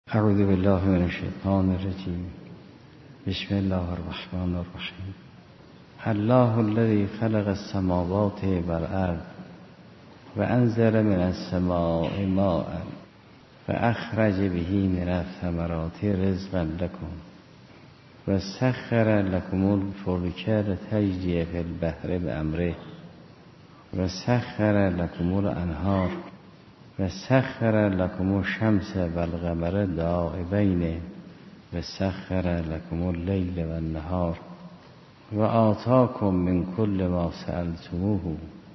اعوذ بالله من الشیطان الرجیم. بسم الله الرحمن الرحیم. الله الذی خلق السماوات والارض وانزل من السماء ماء فاخرج به من الثمرات رزقا لكم وسخر لكم الفلك لتجري في البحر بأمره وسخر لكم الانهار وسخر لكم الشمس والقمر دائبين وسخر لكم الليل والنهار وآتاكم من كل ما سألتموه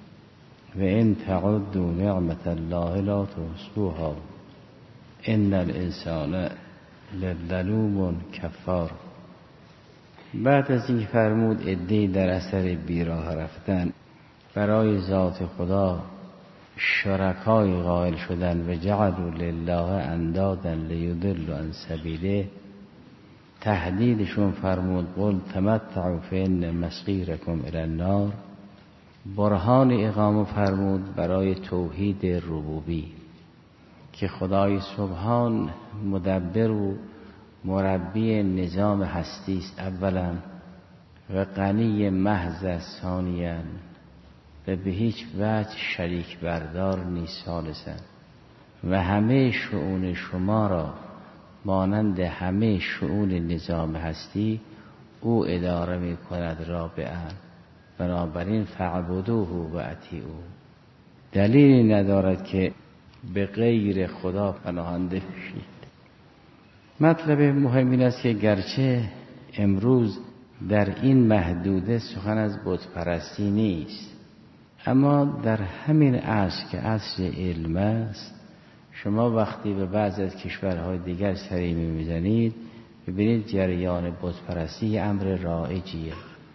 وإن تعدوا نعمة الله لا تحصوها إن الإنسان لظلوم کفار. بعد از این فرمود عده‌ای در اثر بیراه رفتن برای ذات خدا شرکای قائل شدن و جعلوا لله اندادا لیضلوا عن سبیله، تهدیدشون فرمود قل تمتعوا فإن مصیرکم الی النار. برهان اقامه فرمود برای توحید ربوبی که خدای سبحان مدبر و مربی نظام هستی است اولا و غنی محض است ثانیاً و به هیچ وجه شریک بردار نیست ثالثاً و همه شؤون شما را مانند همه شؤون نظام هستی او اداره می کند رابعاً، بنابراین فاعبدوه و اطیعوه. دلیلی ندارد که به غیر خدا پناهنده بشید. مطلب مهم این است که گرچه امروز در این محدوده سخن از بت پرستی نیست، اما در همین عصر که عصر علم است، شما وقتی به بعضی از کشورهای دیگر سری می‌زنید ببینید جریان بت پرستی امر رایجیه.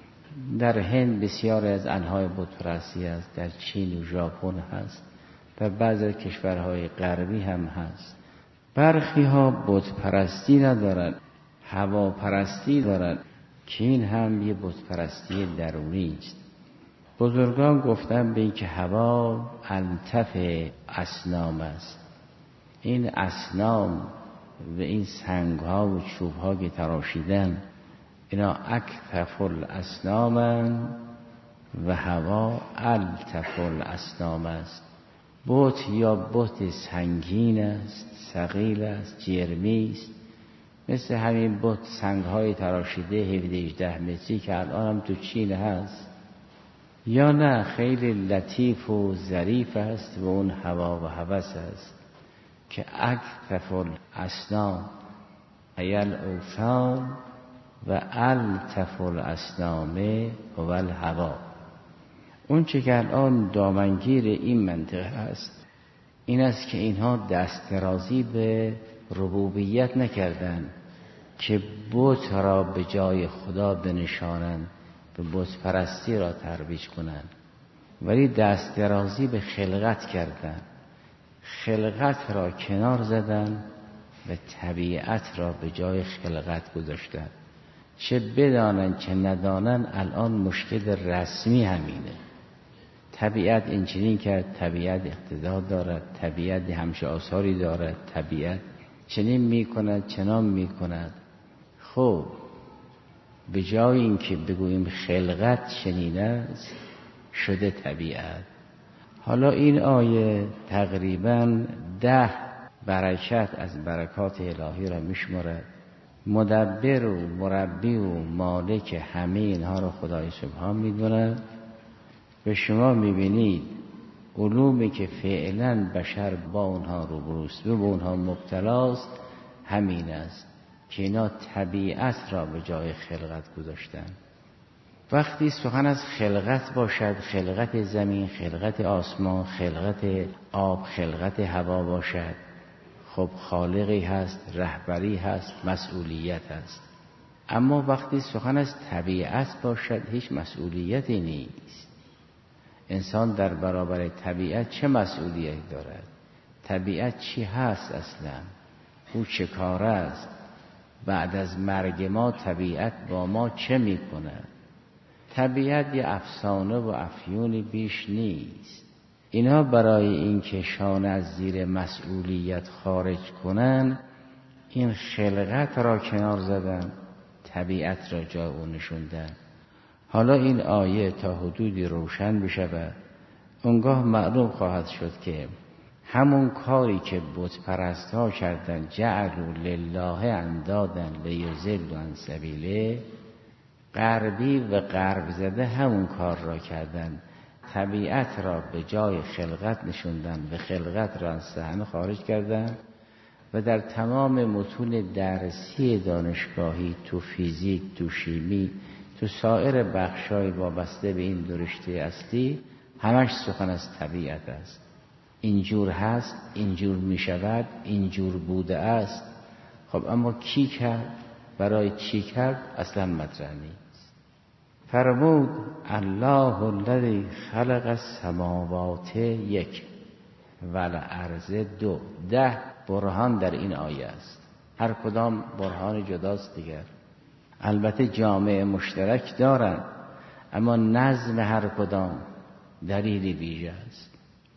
در هند بسیار از انواع بت پرستی است، در چین و ژاپن هست، در بعضی از کشورهای غربی هم هست. برخی ها بت پرستی ندارند، هوا پرستی دارند که این هم یه بت پرستی درونی است. بزرگان گفتن به این که هوا الطف اصنام است. این اصنام و این سنگ ها و چوب ها که تراشیدن اینا اکتف الاصنام و هوا الطف الاصنام است. بت یا بت سنگین است، ثقیل است، جرمی است، مثل همین بت سنگ های تراشیده 17-18 متری که الان هم تو چین هست، یا نه خیلی لطیف و ظریف است و اون هوا و هوس است که اکتف الاصنام ای الاوثان و الطف الاصنام و الهوا. اون چه که الان دامنگیر این منطقه هست این است که اینها دست درازی به ربوبیت نکردن که بت را به جای خدا بنشانند، به بت پرستی را ترویج کنند، ولی دست درازی به خلقت کردند. خلقت را کنار زدند و طبیعت را به جای خلقت گذاشتند. چه بدانند چه ندانند الان مشکل رسمی همینه. طبیعت اینچنین کرد، طبیعت اقتضا دارد، طبیعت همچه آثاری دارد، طبیعت چنین میکند چنان میکند. خب به جای اینکه بگوییم خلقت چنین است شده طبیعت. حالا این آیه تقریباً 10 برکت از برکات الهی را میشمارد. مدبر و مربی و مالک همه اینها را خدای سبحان میدوند. به شما میبینید علومی که فعلا بشر با اونها روبروست و با اونها مبتلاست همین است که اینا طبیعت را به جای خلقت گذاشتن. وقتی سخن از خلقت باشد، خلقت زمین، خلقت آسمان، خلقت آب، خلقت هوا باشد، خب خالقی هست، رهبری هست، مسئولیت هست. اما وقتی سخن از طبیعت باشد هیچ مسئولیتی نیست. انسان در برابر طبیعت چه مسئولیتی دارد؟ طبیعت چی هست اصلا؟ او چه کار است؟ بعد از مرگ ما طبیعت با ما چه می کند؟ طبیعت یه افسانه و افیونی بیش نیست. اینها برای این که شانه از زیر مسئولیت خارج کنن این خلقت را کنار زدن، طبیعت را جای او نشوندن. حالا این آیه تا حدودی روشن بشود، اونگاه معلوم خواهد شد که همون کاری که بت پرست ها کردن، جعلوا لله اندادن لیضلوا عن سبیله، غربی و غرب زده همون کار را کردن، طبیعت را به جای خلقت نشوندن و خلقت را از صحنه خارج کردن. و در تمام متون درسی دانشگاهی، تو فیزیک، تو شیمی، تو سایر بخشای وابسته به این رشته اصلی، همش سخن از طبیعت است. اینجور هست، اینجور می شود، اینجور بوده است. خب اما کی کرد؟ برای چی کرد؟ اصلا مطرح نیست. فرمود الله الذی خلق السماوات 1 والارض 2، 10 برهان در این آیه است، هر کدام برهان جداست دیگر. البته جامعه مشترک دارند، اما نظم هر کدام دلیلی ویژه است.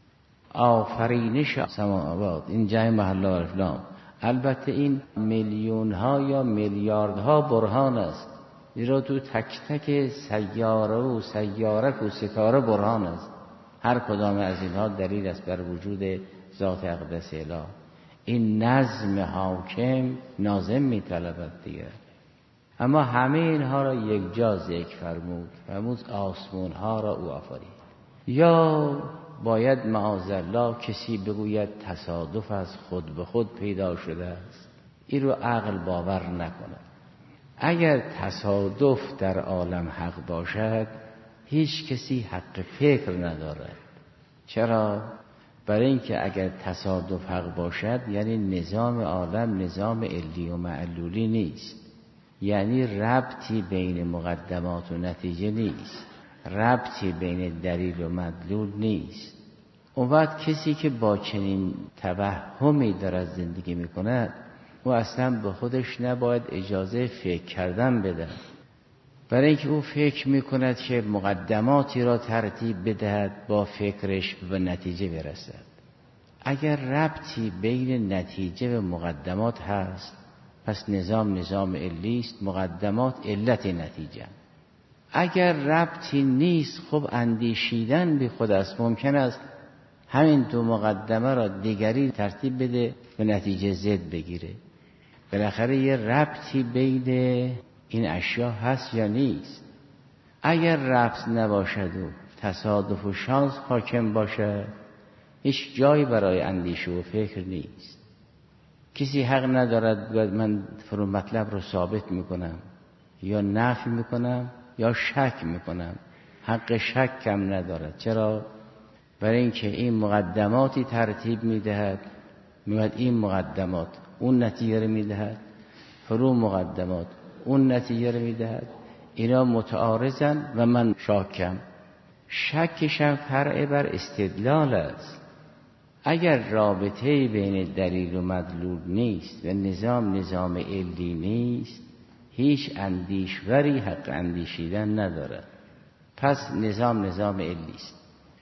آفرینش سماوات، این جای محل الفلام، البته این میلیون ها یا میلیاردها برهان است، زیرا تو تک تک سیاره و سیارک و ستاره برهان است. هر کدام از اینها دلیل است بر وجود ذات اقدس اله. این نظم حاکم ناظم می طلبد دیگر. اما همه اینها را یک جا ذکر فرمود آسمان ها را او آفرید. یا باید معاذالله کسی بگوید تصادف از خود به خود پیدا شده است، این رو عقل باور نکند. اگر تصادف در عالم حق باشد، هیچ کسی حق فکر ندارد. چرا؟ برای اینکه اگر تصادف حق باشد یعنی نظام عالم نظام علی و معلولی نیست، یعنی ربطی بین مقدمات و نتیجه نیست، ربطی بین دلیل و مدلول نیست. اون وقت کسی که با چنین توهمی دارد زندگی میکند، او اصلا به خودش نباید اجازه فکر کردن بده، برای اینکه او فکر میکند که مقدماتی را ترتیب بدهد با فکرش به نتیجه برسد. اگر ربطی بین نتیجه و مقدمات هست، پس نظام علی است، مقدمات علت نتیجه. اگر ربطی نیست، خب اندیشیدن بی خود است. ممکن است همین دو مقدمه را دیگری ترتیب بده و نتیجه زد بگیره. بالاخره یه ربطی بین این اشیا هست یا نیست. اگر ربط نباشد و تصادف و شانس حاکم باشد، هیچ جایی برای اندیشه و فکر نیست. کسی حق ندارد من فرو مطلب رو ثابت میکنم یا نفی میکنم یا شک میکنم. حق شک کم ندارد. چرا؟ برای اینکه این مقدماتی ترتیب میدهد، میگوید این مقدمات اون نتیجه رو میدهد، فرو مقدمات اون نتیجه رو میدهد، اینا متعارضن و من شاکم. شکشم فرع بر استدلال است. اگر رابطه بین دلیل و مدلول نیست و نظام علی نیست، هیچ اندیشوری حق اندیشیدن ندارد. پس نظام علی است.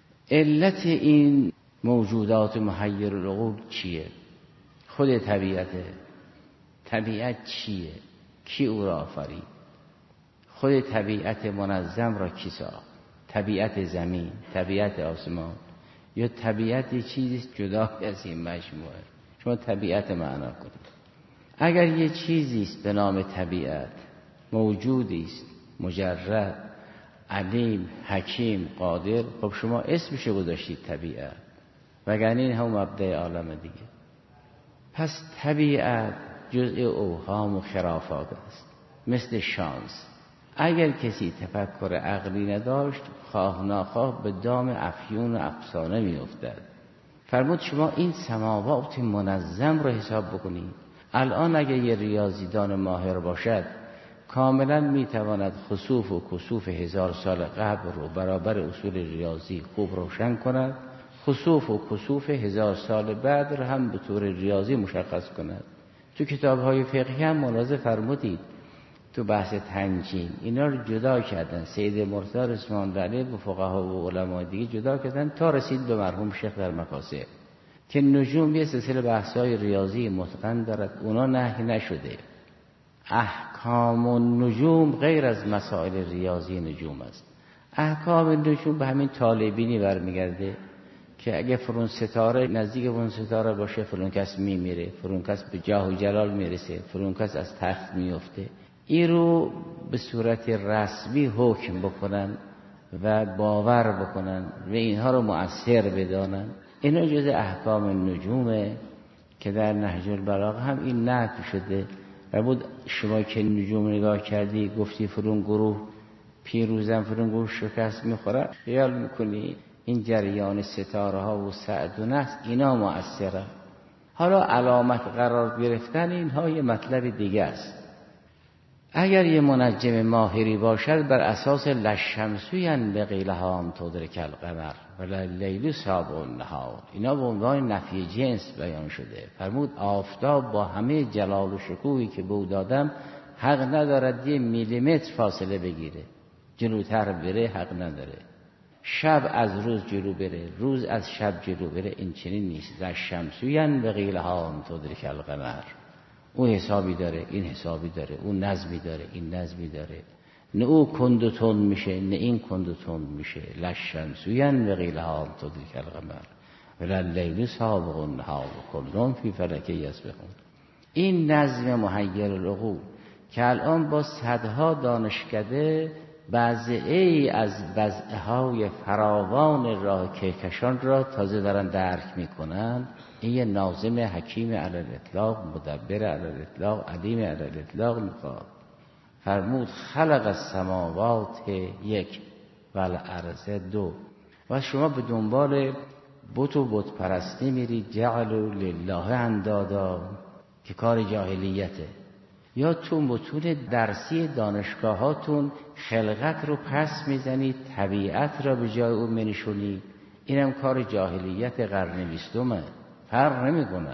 علت این موجودات محیر العقول چیه؟ خود طبیعته. طبیعت چیه؟ کی او را آفرید؟ خود طبیعت منظم را کی ساخت؟ طبیعت زمین، طبیعت آسمان، یا طبیعت چیزی جدا از این مجموعه؟ شما طبیعت معنا کنید. اگر یه چیزی است به نام طبیعت، موجودی است مجرد، علیم، حکیم، قادر، خب شما اسمش گذاشتید طبیعت، وگرنه این هم مبدأ عالم دیگه. پس طبیعت جزء اوهام و خرافات است، مثل شانس. اگر کسی تفکر عقلی نداشت، خواه ناخواه به دام افیون و افسانه می افتد. فرمود شما این سماوات منظم رو حساب بکنید. الان اگر یه ریاضیدان ماهر باشد، کاملا میتواند خسوف و کسوف 1000 سال قبل رو برابر اصول ریاضی خوب روشن کند، خسوف و کسوف 1000 سال بعد رو هم به طور ریاضی مشخص کند. تو کتاب‌های فقهی هم ملاحظه فرمودید تو بحث تنجیم اینا رو جدا کردن. سید مرتضی رضوان الله علیه و فقها و علما دیگه جدا کردن تا رسید به مرحوم شیخ در مکاسب. که نجوم یه سلسله بحث‌های ریاضی متقن دارد، اونا نهی نشده. احکام النجوم غیر از مسائل ریاضی نجوم است. احکام نجوم به همین طالبینی برمیگرده که اگه فلان ستاره نزدیک اون ستاره باشه فلان کس میمیره، فلان کس به جاه و جلال میرسه، فلان کس از تخت میفته. این رو به صورت رسمی حکم بکنن و باور بکنن و اینها رو مؤثر بدانن، اینا جز احکام النجومه که در نهج البلاغه هم این نقل شده. و بود شما که نجوم نگاه کردی گفتی فلان گروه پیروزن فلان گروه شکست میخوره، خیال میکنی این جریان ستاره ها و سعدون است، اینا مؤثره. حالا علامت قرار گرفتن اینها یه مطلب دیگه است. اگر یه منجم ماهری باشد بر اساس لشمسوین به قیلها هم تدرک القمر و لیل سابق النهار، اینا به عنوان نفی جنس بیان شده. فرمود آفتاب با همه جلال و شکوهی که به او دادم حق ندارد یه میلیمتر فاصله بگیره، جلوتر بره حق نداره. شب از روز جلو بره، روز از شب جلو بره، این چنین نیست. لشمسوین به قیلها هم تدرک القمر، اون حسابی داره، این حسابی داره، اون نظمی داره، این نظمی داره. نه او کند و تند میشه نه این کند و تند میشه. لشمسوین و غیلها تدرک القمر و لیل سابق النهار کلون فی فلک یسبحون. این نظم محیر العقول که الان با صدها دانشکده بعضی از وضعهای فراوان راه کهکشان را تازه دارن درک میکنن، این یه ناظم حکیم علی الاطلاق، مدبر علی الاطلاق، علیم علی الاطلاق میخواد. فرمود خلق السماوات یک و الارض دو. و شما به دنبال بت و بت پرستی میرید، جعلوا لله اندادا که کار جاهلیته. یا تو متون درسی دانشگاهاتون خلقت رو پس میزنید، طبیعت را به جای اون منشونید، اینم کار جاهلیت قرن 20. فرق نمیکنه.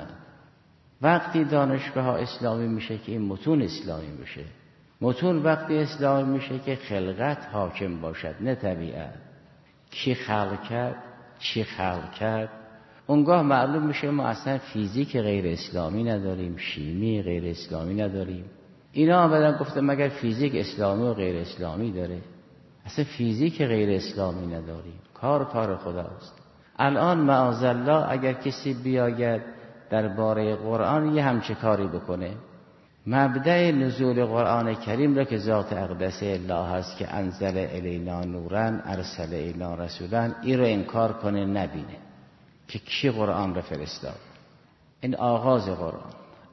وقتی دانشگاه ها اسلامی میشه که این متون اسلامی میشه، متون وقتی اسلامی میشه که خلقت حاکم باشد نه طبیعت. کی خلق کرد، چی خلق کرد، اونگاه معلوم میشه ما اصلا فیزیک غیر اسلامی نداریم، شیمی غیر اسلامی نداریم. اینا هم بدن گفته مگر فیزیک اسلامی و غیر اسلامی داره؟ اصلا فیزیک غیر اسلامی نداریم، کار خداست. الان معاذالله اگر کسی بیاید درباره قرآن یه همچه کاری بکنه، مبدأ نزول قرآن کریم را که ذات اقدس الله هست که انزل الینا نورن ارسل الینا رسولن، این را انکار کنه نبینه که کی قرآن را فرستاد. این آغاز قرآن.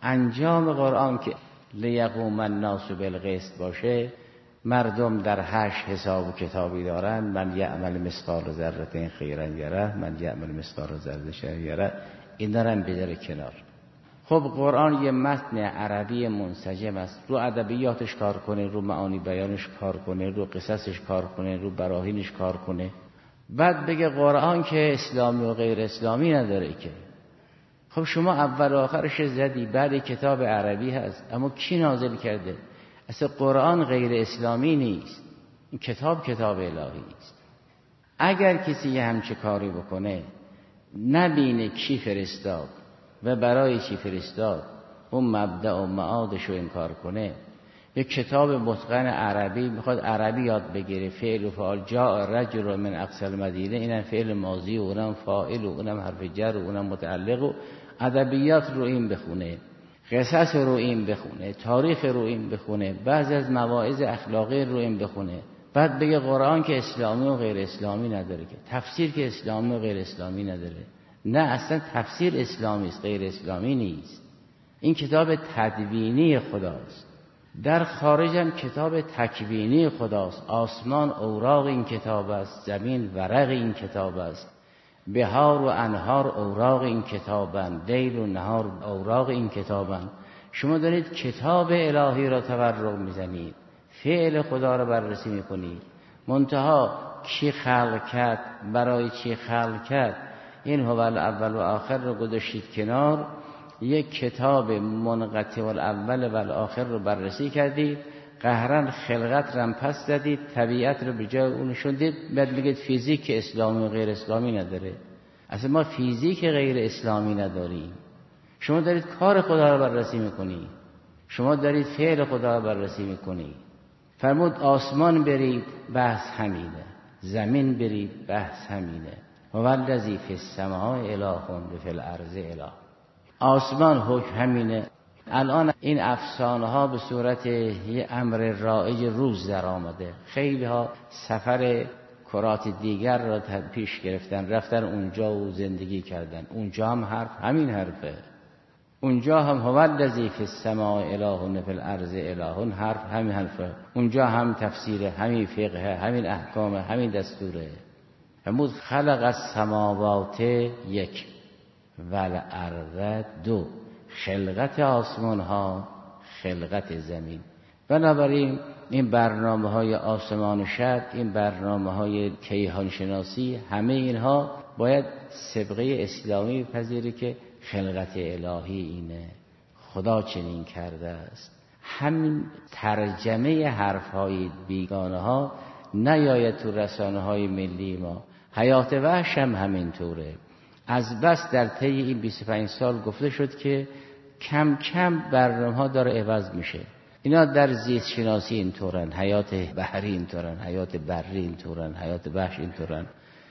انجام قرآن که لیقوم الناس بالقسط باشه، مردم در حشر حساب و کتابی دارن، من یعمل مثقال ذره خیرا یره، من یعمل مثقال ذره شر یره، این دارن بذاره کنار. خب قرآن یه متن عربی منسجم است، رو ادبیاتش کار کنه، رو معانی بیانش کار کنه، رو قصصش کار کنه، رو براهینش کار کنه، بعد بگه قرآن که اسلامی و غیر اسلامی نداره که. خب شما اول و آخرش زدی، بعد کتاب عربی هست، اما کی نازل کرده؟ اصلا قرآن غیر اسلامی نیست، این کتاب الهی است. اگر کسی یه همچه کاری بکنه، نبینه کی فرستاد و برای چی فرستاد، اون مبدأ و معادش رو انکار کنه، یک کتاب متقن عربی میخواد عربی یاد بگیره، فعل و فعال، جاء رجل من اقصی المدینه، اینم فعل ماضی و اونم فاعل و اونم حرف جر و اونم متعلق، و ادبیات رو این بخونه، قصص رو این بخونه، تاریخ رو این بخونه، بعضی از مواعظ اخلاقی رو این بخونه، بعد بگه قرآن که اسلامی و غیر اسلامی نداره، که تفسیر که اسلامی و غیر اسلامی نداره. نه، اصلا تفسیر اسلامی است، غیر اسلامی نیست. این کتاب تدوینی خداست، در خارج هم کتاب تکوینی خداست. آسمان اوراق این کتاب است، زمین ورق این کتاب است، بهار و انهار اوراق این کتابند، لیل و نهار اوراق این چتابند. شما دارید کتاب الهی را تورق میزنید، فعل خدا را بررسی میکنید، منتها کی خلق کرد، برای چی خلق کرد، این هو الاول و آخر رو گذاشتید کنار، یک کتاب منقطع الاول و الاخر رو بررسی کردید، قهرن خلقت رو پس دادید، طبیعت رو به جای اون شوندید، بعد میگید فیزیک اسلامی و غیر اسلامی نداره. اصلا ما فیزیک غیر اسلامی نداریم. شما دارید کار خدا رو بررسی میکنید، شما دارید فعل خدا رو بررسی میکنید. فرمود آسمان برید، بحث همینه. زمین برید، بحث همینه. و والذی فی السماء اله و فی الارض اله. آسمان حکم همینه. الان این افسانه ها به صورت یه امر رایج روز در آمده. خیلی ها سفر کرات دیگر را پیش گرفتن، رفتن اونجا و زندگی کردن. اونجا هم حرف همین حرفه. اونجا هم هو الذی فی السماء اله و فی الارض اله، حرف همین حرفه. اونجا هم تفسیر، همین فقه، همین احکام، همین دستوره. فرمود خلق السماوات یک و الارض دو. خلقت آسمان ها، خلقت زمین. بنابراین این برنامه های آسمان و شب، این برنامه های کیهان شناسی، همه اینها باید سابقه اسلامی بپذیره که خلقت الهی اینه، خدا چنین کرده است. همین ترجمه حرف های بیگانه ها نیاید تو رسانه های ملی ما. حیات وحش هم همینطوره. از بس در طی این 25 سال گفته شد که کم کم برنامه ها داره عوض میشه. اینا در زیست شناسی اینطورن، حیات بحری اینطورن، حیات بری اینطورن، حیات وحش اینطورن.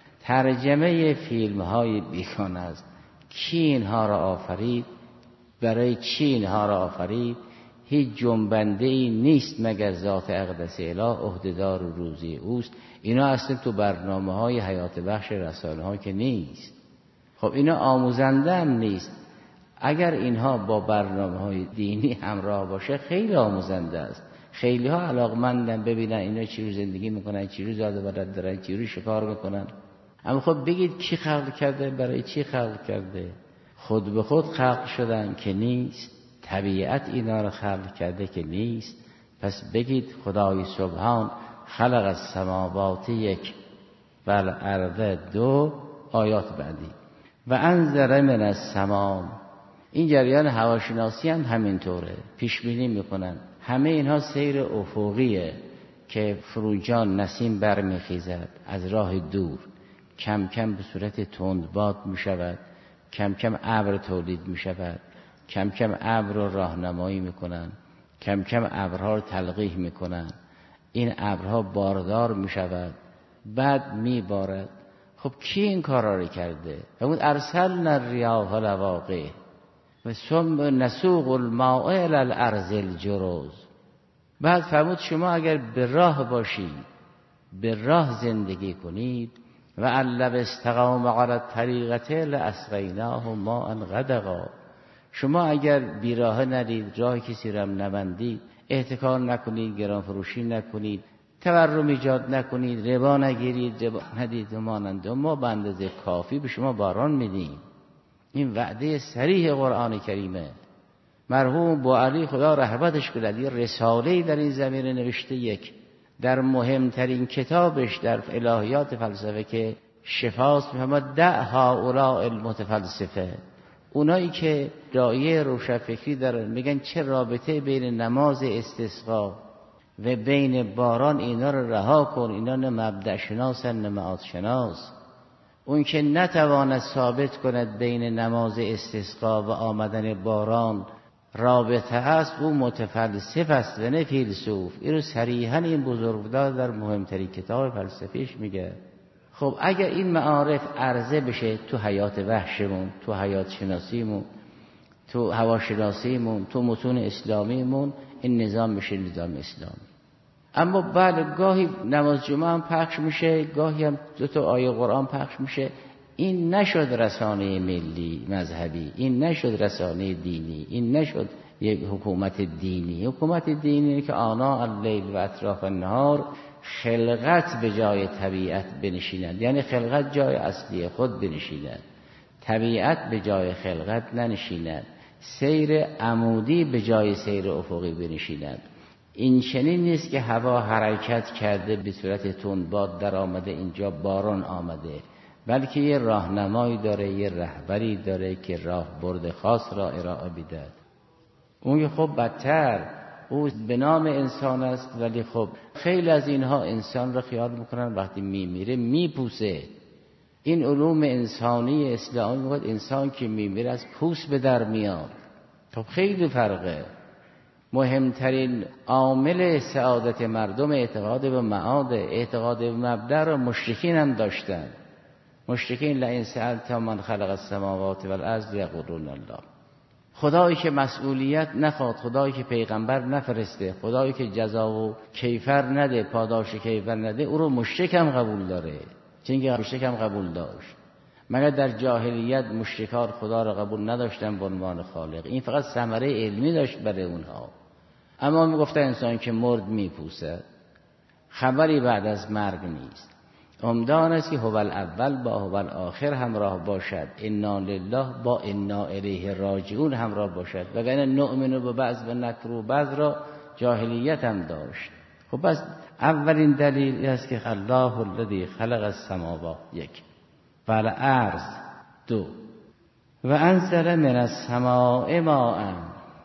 ترجمه فیلم های بیگانه است. کی اینها را آفرید؟ برای چی اینها را آفرید؟ هیچ جنبنده ای نیست مگر ذات اقدس اله، عهده‌دار و روزی اوست. اینا اصلا تو برنامه های حیات بخش رسانه ها که نیست. خب اینا آموزنده هم نیست. اگر اینها با برنامه های دینی همراه باشه خیلی آموزنده است. خیلی ها علاقمندن ببینن اینا چی رو زندگی میکنن، چی رو زاد و ولد دارن، چی رو شکار میکنن. اما خب بگید کی خلق کرده؟ برای چی خلق کرده؟ خود به خود خلق شدن که نیست. طبیعت اینا رو خلق کرده که نیست. پس بگید خدای سبحان خلق السماوات یک و الارض دو. آیات بعدی و انزل من السماء. این جریان هواشناسی هم همینطوره، پیش بینی میکنن. همه اینها سیر افقیه که فروجان نسیم برمیخیزد از راه دور، کم کم به صورت تندباد میشود، کم کم ابر تولید میشود، کم کم ابر رو راهنمایی میکنن، کم کم ابرها رو تلقیح میکنن. این ابرها باردار میشود، بعد میبارد. خب کی این کارا رو کرده؟ همون ارسلنا الریاح لواقع و ثم نسوق الماء الی الارض الجرز. بعد فرمود شما اگر به راه باشید، به راه زندگی کنید، و علب استقام علی الطریقة لاسقیناه ماء غدقا. شما اگر بیراه نرید، راه کسی را نبندید، احتکار نکنید، گران فروشی نکنید، تورم ایجاد نکنید، ربا نگیرید، ربا ندید و مانند، ما به اندازه کافی به شما باران میدیم. این وعده صریح قرآن کریمه. مرحوم بوعلی خدا رحمتش کند یه رساله‌ای در این زمینه نوشته، یک در مهمترین کتابش در الهیات فلسفه که شفاست، میفرماد دع هؤلاء المتفلسفه. اونایی که دایه روشنفکری دارن میگن چه رابطه بین نماز استسقا و بین باران، اینا رو رها کن، اینا نه مبدأ شناسن نه معاد شناس. اون که نتواند ثابت کند بین نماز استسقا و آمدن باران رابطه است، او متفلسف است و نه فیلسوف. این رو صریحاً این بزرگوار در مهمترین کتاب فلسفیش میگه. خب اگر این معارف عرضه بشه تو حیات وحشمون، تو حیات شناسیمون، تو هواشناسیمون، تو متون اسلامیمون، این نظام میشه نظام اسلامی. اما بعد گاهی نماز جمعه هم پخش میشه، گاهی هم 2 آیه قرآن پخش میشه. این نشد رسانه ملی مذهبی، این نشد رسانه دینی، این نشد یک حکومت دینی. حکومت دینی که آناء اللیل و اطراف النهار خلقت به جای طبیعت بنشیند، یعنی خلقت جای اصلی خود بنشیند، طبیعت به جای خلقت ننشیند، سیر عمودی به جای سیر افقی بنشیند. این چنین نیست که هوا حرکت کرده به صورت تندباد در آمده اینجا باران آمده، بلکه یه راهنمایی داره، یه رهبری داره که راه برد خاص را ارائه میده. اون خب بدتر، او به نام انسان است، ولی خب خیلی از اینها انسان را خیال میکنن وقتی میمیره میپوسه. این علوم انسانی اسلامی میگه انسان که میمیره از پوست به در میاد. خب خیلی فرقه. مهمترین عامل سعادت مردم اعتقاد به معاد، اعتقاد به مبدأ را مشرکین هم داشتن. مشرکین لئن سألت من خلق السماوات والارض یقولون الله. خدایی که مسئولیت نخواد، خدایی که پیغمبر نفرسته، خدایی که جزا و کیفر نده، پاداش کیفر نده، او رو مشرک هم قبول داره. چنگه مشرک هم قبول داشت؟ مگر در جاهلیت مشرکان خدا را قبول نداشتن به عنوان خالق؟ این فقط ثمره علمی داشت برای اونها. اما میگفتن انسان که مرد میپوسد، خبری بعد از مرگ نیست. عمدان است که هو الاول با هو الاخر همراه باشد، انا لله با انا الیه راجعون همراه باشد. وگرنه نؤمن ببعض و نکفر بعض را جاهلیت هم داشت. خب پس اولین دلیل است که الله الذی خلق السماوات، یک، والارض، دو، و انزل من السماء ماء،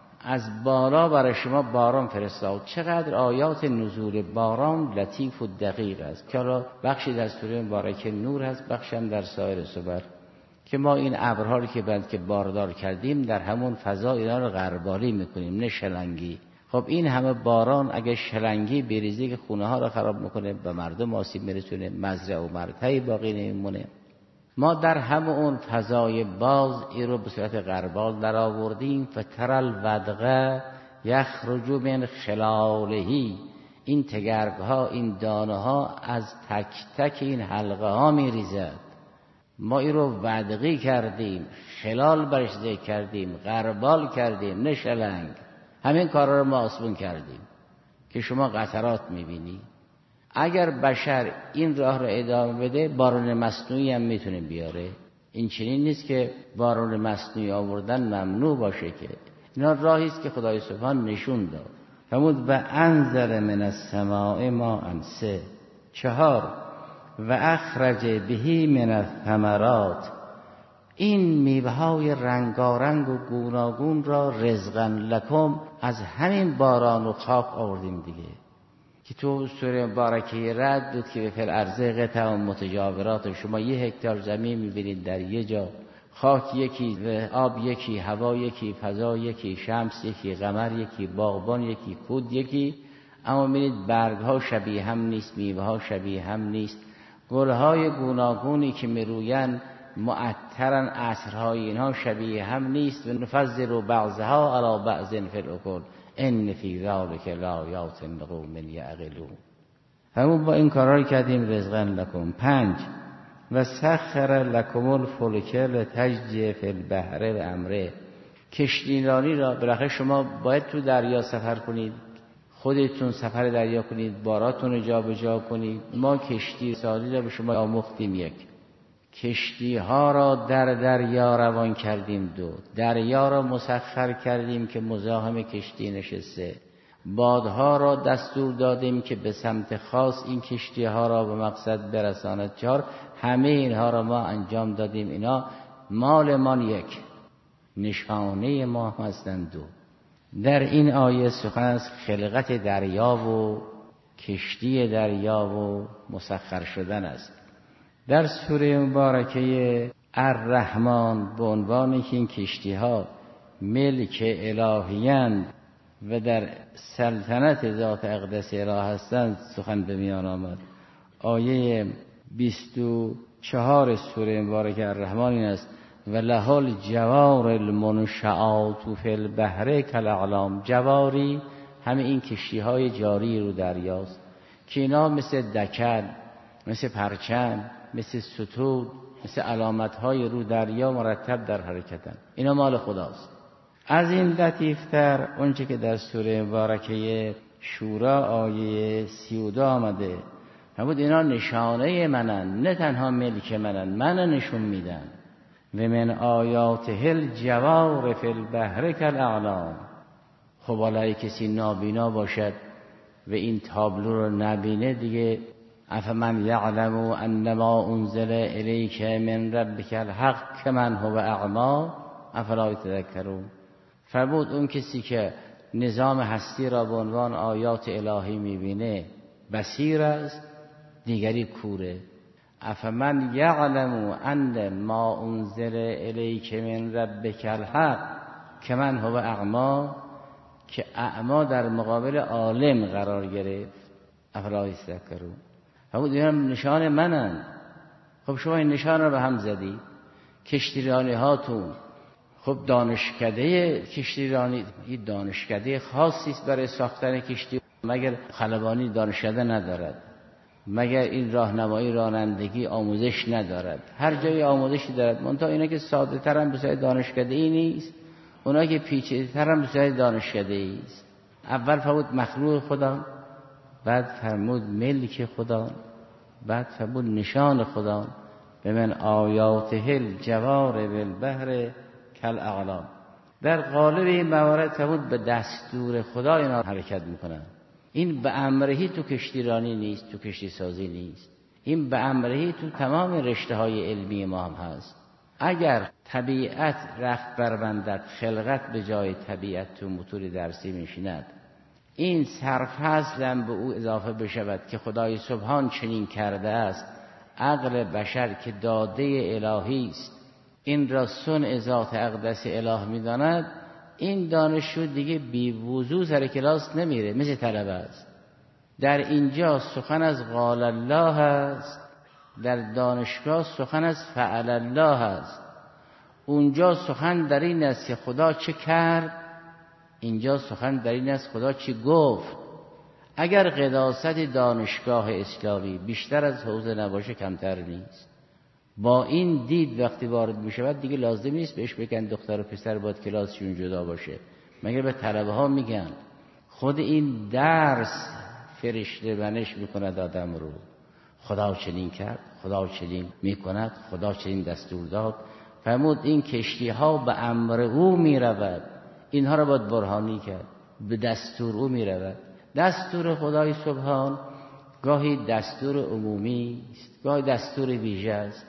از بالا برای شما باران فرستاد. چقدر آیات نزول باران لطیف و دقیق است که حالا بخشی در سوره مبارکه نور هست، بخشی هم در سایر سور، که ما این ابرها رو که بعد که باردار کردیم در همون فضا اینا رو غربالی میکنیم، نه شلنگی. خب این همه باران اگه شلنگی بریزه که خونه ها رو خراب میکنه، به مردم آسیب میرسونه، مزرعه و مرتعی باقی نمیمونه. ما در همه اون فضای باز این رو به صورت غربال در آوردیم. فترل ودغه یخرج من خلالهی، این تگرگ ها، این دانه ها از تک تک این حلقه ها می ریزد. ما این رو ودغی کردیم، خلال برش ذکر کردیم، غربال کردیم، نه شلنگ. همین کارا رو ما آسمون کردیم که شما قطرات می بینی. اگر بشر این راه رو ادامه بده، باران مصنوعی هم میتونه بیاره. این چنین نیست که باران مصنوعی آوردن ممنوع باشه، که اینا راهی است که خدای سبحان نشون داد. فرمود و انزل من السماء ماء، سه. چهار، و اخرج به من الثمرات، این میوه‌های رنگارنگ و گوناگون را رزقا لکم، از همین باران و خاک آوردیم دیگه. که تو سوره مبارکه رد بود که فی الارض قطع متجاورات، شما 1 هکتار زمین میبینید در یه جا، خاک یکی، آب یکی، هوا یکی، فضا یکی، شمس یکی، قمر یکی، باغبان یکی، کود یکی، اما میبینید برگ ها شبیه هم نیست، میوه ها شبیه هم نیست، گل های گوناگونی که میروین معطرن، عصرهای اینها شبیه هم نیست. و نفضل بعضها علی بعض فی الاکل ان فی ذلک لآیات لقوم یعقلون. همون با این کارا کردیم رزقا لکم. 5، و سخر لکم الفلک لتجری فی البحر بامره، کشتیرانی را بالاخره شما باید تو دریا سفر کنید، خودتون سفر دریا کنید، باراتون رو جا به جا کنید. ما کشتی سازی را به شما آموختیم. 1، کشتی ها را در دریا روان کردیم. 2، دریا را مسخر کردیم که مزاحم کشتی نشسته. بادها را دستور دادیم که به سمت خاص این کشتی ها را به مقصد برساند. 4، همه اینها را ما انجام دادیم. اینا مال ما 1، نشانه ما هستند. 2، در این آیه سخن از خلقت دریا و کشتی دریا و مسخر شدن است. در سوره مبارکه الرحمن به عنوانی که این کشتی ها ملک الهی‌اند و در سلطنت ذات اقدس اله هستند سخن به میان آمد. آیه 24 سوره مبارکه الرحمن این است: و له الجوار المنشآت فی البحر کالاعلام. جواری همه این کشتی های جاری رو دریاست که اینا مثل دکل، مثل پرچم، مثل ستود، مثل علامت های رو دریا مرتب در حرکتن. اینا مال خداست. از این لطیفتر اونچه که در سوره مبارکه شورا آیه 32 آمده، همون اینا نشانه منن، نه تنها ملک منن، من نشون میدن. و من آیاته الجوار فی البحر کالاعلام. خب حالا کسی نابینا باشد و این تابلو رو نبینه دیگه، افمن یعلم انما انزل الیک من ربک الحق کمن هو اعمی افلا تذکرون. فرمود اون کسی که نظام هستی را به عنوان آیات الهی میبینه بصیر است، دیگری کوره. افمن یعلم ان ما انزل الیک من ربک الحق کمن هو اعما، که اعما در مقابل عالم قرار گرفت. افلا یذکرون. همون دیگه نشان منن. خب شما این نشان رو به هم زدید. کشتیرانی هاتون خب دانشکده کشتیرانی، این دانشکده خاصی است برای ساختن کشتی. مگر خلبانی دانشکده ندارد؟ مگر این راهنمایی رانندگی آموزش ندارد؟ هر جای آموزشی دارد، منتها اینا که ساده تر هم بسیار دانشکده ای نیست، اونا که پیچیده تر هم بسیار دانشکده ای است. اول فرمود مخلوق خدا، بعد فرمود ملک خدا، بعد فرمود نشان خدا. به من آیاته الجوار بالبحر کالاعلام. در قالب این موارد فرمود به دستور خدا اینا حرکت میکنن. این به امرهی تو کشتیرانی نیست، تو کشتی سازی نیست. این به امرهی تو تمام رشته های علمی ما هم هست. اگر طبیعت رخت بربندد، خلقت به جای طبیعت تو موتور درسی میشیند، این سرفصل به او اضافه بشود که خدای سبحان چنین کرده است، عقل بشر که داده الهی است این را صنع ذات اقدس اله میداند، این دانشجو دیگه بی وضو سر کلاس نمیره، مثل طلبه است. در اینجا سخن از قال الله است، در دانشگاه سخن از فعل الله است. اونجا سخن در این است که خدا چه کرد، اینجا سخن در این است خدا چه گفت. اگر قداست دانشگاه اسلامی بیشتر از حوزه نباشه کمتر نیست. با این دید وقتی وارد میشود دیگه لازم نیست بهش بگن دختر و پسر باید کلاسشون جدا باشه، مگر به طلبه ها میگن. خود این درس فرشته بنش میکند آدم رو. خدا چنین کرد، خدا چنین میکند، خدا چنین دستور داد. فرمود این کشتی ها به امر او میرود، اینها را باید برهانی کرد. به دستور او میرود. دستور خدای سبحان گاهی دستور عمومی است، گاهی دستور ویژه است.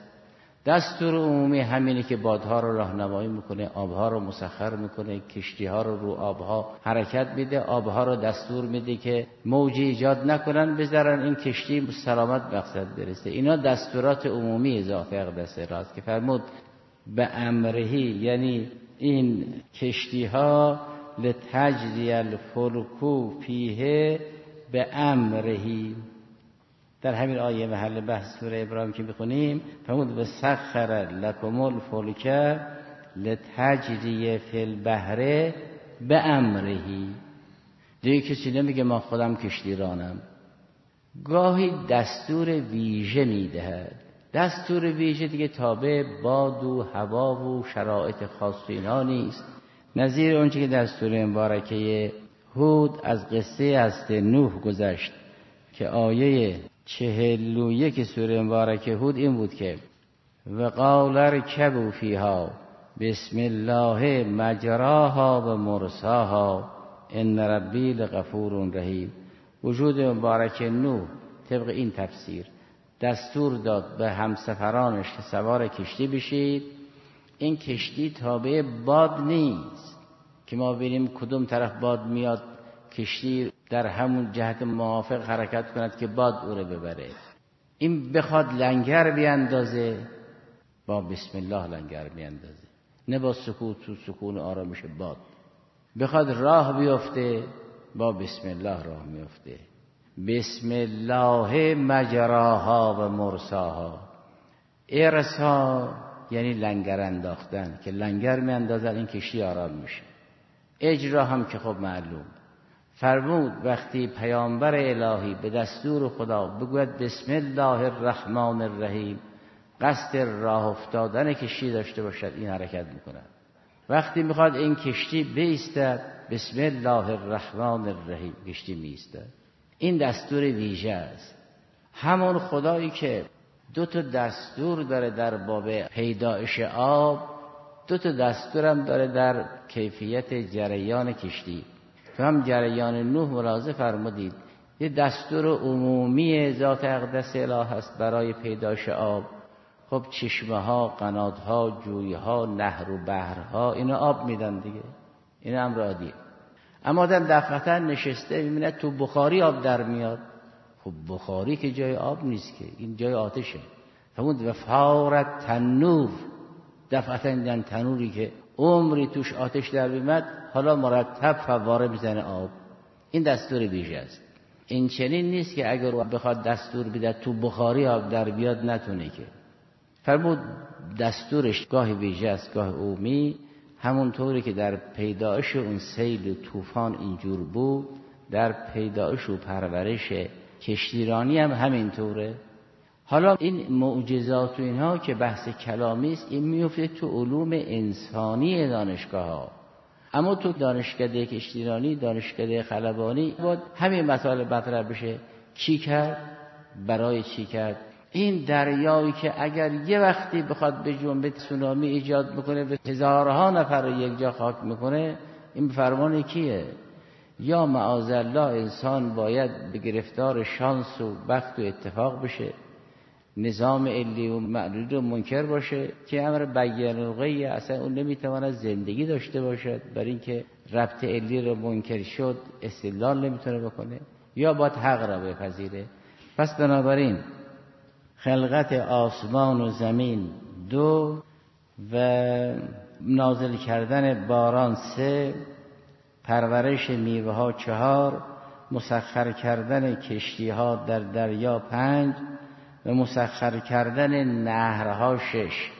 دستور عمومی همینه که بادها رو راهنمایی میکنه، آبها رو مسخر میکنه، کشتیها رو آبها حرکت میده، آبها رو دستور میده که موجی ایجاد نکنن، بذارن این کشتی سلامت مقصد برسه. اینا دستورات عمومی ذات اقدس راست که فرمود به امرهی، یعنی این کشتیها لتجری الفلک فیه به امرهی. در همین آیه محل بحث سوره ابراهیم که میخونیم فرمود و سخر لکم الفلک لتجری فی البحر به امرهی. دیگه کسی نمیگه ما خودم کشتی رانم. گاهی دستور ویژه میدهد. دستور ویژه دیگه تابع باد و هوا و شرایط خاص اینا نیست. نظیر اونچه که در سوره مبارکه هود از قصه حضرت نوح گذشت که آیه 41 سوره مبارکه هود این بود که وقال ارکبوا فیها بسم الله مجراها و مرساها ان ربی لغفور رحیم. وجود مبارک نوح طبق این تفسیر دستور داد به همسفرانش که سوار کشتی بشید. این کشتی تابع باد نیست که ما ببینیم کدوم طرف باد میاد کشتی در همون جهت موافق حرکت کند که باد او رو ببره. این بخواد لنگر بیاندازه با بسم الله لنگر بیاندازه، نه با سکوت و سکون و آرامش باد. بخواد راه بیفته با بسم الله راه میفته. بسم الله مجراها و مرساها. ارسا یعنی لنگر انداختن، که لنگر میاندازن این کشتی آرام میشه. اجرا هم که خب معلوم. فرمود وقتی پیامبر الهی به دستور خدا بگوید بسم الله الرحمن الرحیم، قصد راه افتادن کشتی داشته باشد، این حرکت میکند. وقتی میخواد این کشتی بایستد بسم الله الرحمن الرحیم، کشتی میایستد. این دستور ویژه است. همون خدایی که دو تا دستور داره در باب پیدایش آب، دو تا دستورم داره در کیفیت جریان کشتی. تو هم جریان نوح ملاحظه فرمودید یه دستور عمومی ذات اقدس اله هست برای پیدایش آب. خب چشمه ها، قناتها، جویه ها، نهر و بحرها اینا آب میدن دیگه، اینا امر عادیه. اما آدم دفعتا نشسته میبینه تو بخاری آب در میاد. خب بخاری که جای آب نیست که، این جای آتشه. فرمود و فارت تنور، دفعتا این تنوری که عمری توش آتش در بیمد حالا مرتب فواره میزنه آب. این دستور ویژه است. این چنین نیست که اگر بخواد دستور بده تو بخاری آب در بیاد نتونه که. فرمود دستورش گاه ویژه است گاه عمومی، همونطوری که در پیدایش اون سیل و طوفان اینجور بود، در پیدایش و پرورش کشتیرانی هم همینطوره. حالا این معجزات و اینها که بحث کلامی است، این میفته تو علوم انسانی دانشگاه ها، اما تو دانشکده کشتیرانی، دانشکده خلبانی باید همین مطالب مطرح بشه. چی کرد؟ برای چی کرد؟ این دریایی که اگر یه وقتی بخواد به جنبه تسونامی ایجاد بکنه، به هزارها نفر رو یک جا خاک میکنه، این به فرمان کیه؟ یا معاذالله انسان باید به گرفتار شانس و بخت و اتفاق بشه، نظام علی و معلول و منکر باشه که امر بیان الغی اصلا اون نمیتواند زندگی داشته باشد، برای اینکه ربط علی رو منکر شد استدلال نمیتونه بکنه، یا باید حق را بپذیره. پس بنابراین خلقت آسمان و زمین 2 و نازل کردن باران 3، پرورش میوه ها 4، مسخر کردن کشتی ها در دریا 5 و مسخر کردن نهرها 6.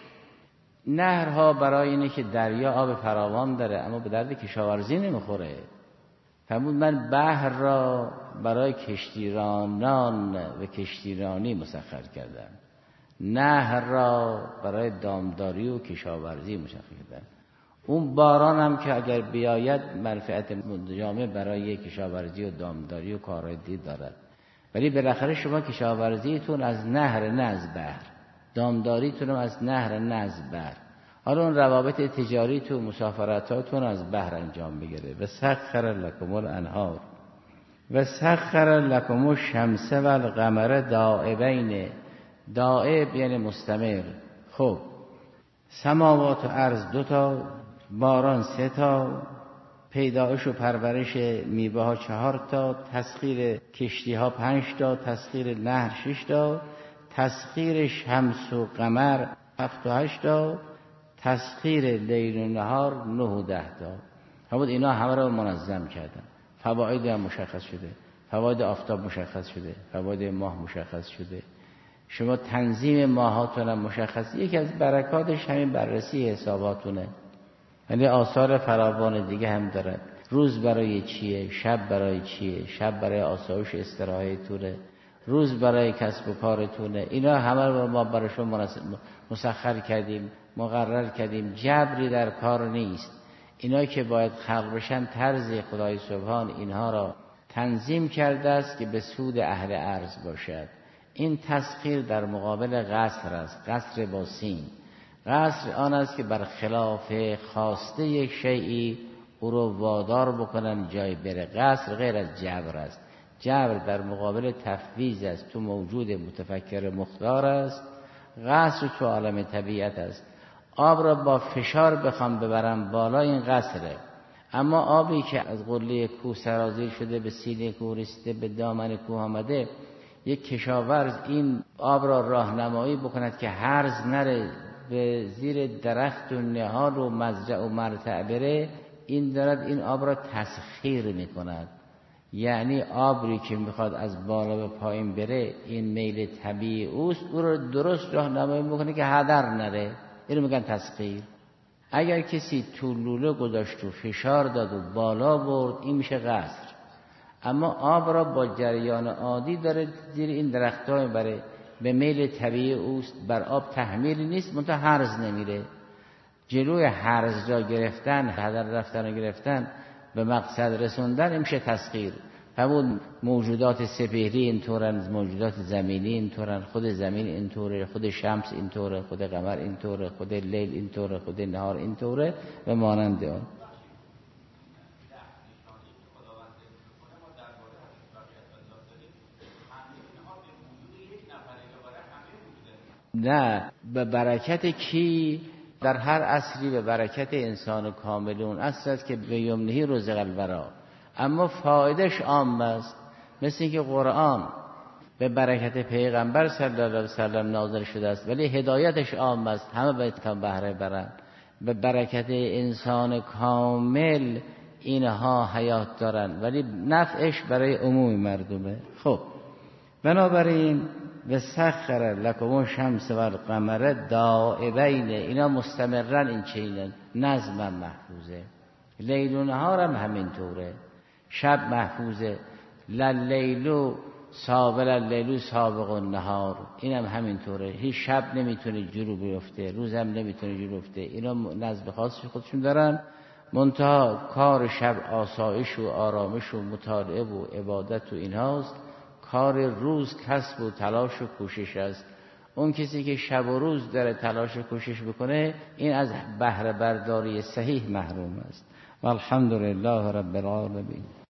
نهرها برای اینه که دریا آب فراوان داره اما به درد کشاورزی نمیخوره. فرمود من بحر را برای کشتیرانان و کشتیرانی مسخر کردم، نهر را برای دامداری و کشاورزی مسخر کردم. اون باران هم که اگر بیاید منفعت جامع برای کشاورزی و دامداری و کارهای دیگه دارد، ولی بالاخره شما کشاورزیتون از نهر نه از بحر، دامداریتون از نهر نه از بحر. حالا اون روابط تجاری تو مسافرتاتون از بحر انجام بگیره. و سخر لکم الانهار و سخر لکم الشمس و القمر دائبین. دائب یعنی مستمر. خب سماوات و ارض 2 تا، باران 3 تا، پیدایش و پرورش میوه ها 4 تا، تسخیر کشتی ها 5 تا، تسخیر نهر 6 تا، تسخیر شمس و قمر 7 و 8 تا، تسخیر لیل و نهار 9 و 10 تا. همون اینا همه رو منظم کردن. فواید هم مشخص شده، فواید آفتاب مشخص شده، فواید ماه مشخص شده. شما تنظیم ماهاتون هم مشخص. یکی از برکاتش همین بررسی حساباتونه. یعنی آثار فراوان دیگه هم داره. روز برای چیه، شب برای چیه، شب برای آسایش استراحتونه، روز برای کسب و کارتونه. اینا همه رو ما برای شما مسخر کردیم، مقرر کردیم. جبری در کار نیست. اینا که باید خلق بشن طرز خدای سبحان اینها را تنظیم کرده است که به سود اهل ارض باشد. این تسخیر در مقابل قصر است. قصر با سین. قصر آن است که بر خلاف خواسته یک شیئی او رو وادار بکنن جای بره. قصر غیر از جبر است. جبر در مقابل تفویض است، تو موجود متفکر مختار است. قصر تو عالم طبیعت است. آب را با فشار بخوام ببرم بالا، این قصره. اما آبی که از قله کوه سرازیر شده به سینه کوه رسیده، به دامن کوه آمده، یک کشاورز این آب را راهنمایی بکند که هرز نره، به زیر درخت و نهال و مزرع و مرتع بره، این دارد این آب را تسخیر میکند. یعنی آبی که میخواد از بالا به پایین بره، این میل طبیعی اوست، او را درست راهنمایی میکنه که هدر نره. اینو میگن تسخیر. اگر کسی تو لوله گذاشت و فشار داد و بالا برد، این میشه قصر. اما آب را با جریان عادی داره زیر این درخت‌ها میبره، به میل طبیعی اوست، بر آب تحمیلی نیست، منتها هرز نمیره. جلوی هرز را گرفتن، هدر رفتن را گرفتن، به مقصد رسوندن، این میشه تسخیر. همون موجودات سپهری اینطورن، موجودات زمینی اینطورن، خود زمین اینطوره، خود شمس اینطوره، خود قمر اینطوره، خود لیل اینطوره، خود نهار اینطوره و مانند اون. نه، به برکت کی؟ در هر عصری به برکت انسان کاملون اصل است که به یمنهی رزق الورا. اما فایدهش عام است. مثل اینکه قرآن به برکت پیغمبر صلی الله علیه وسلم نازل شده است، ولی هدایتش عام است، همه باید کام بهره برند. به برکت انسان کامل اینها حیات دارن، ولی نفعش برای عموم مردمه. خب بنابراین و سخر لکم الشمس و القمر دائبین، اینا مستمرن، این چینن، نظم محفوظه. لیل و نهار هم همینطوره، شب محفوظه، لیلو سابق النهار، اینم همینطوره. هیچ شب نمیتونه جلو بیفته، روزم نمیتونه جلو بیفته. اینا نظم خاصی خودشون دارن. منتها کار شب آسایش و آرامش و مطالعه و عبادت و اینهاست. کار روز کسب و تلاش و کوشش است. اون کسی که شب و روز داره تلاش و کوشش بکنه، این از بهره برداری صحیح محروم است. والحمدلله رب العالمین.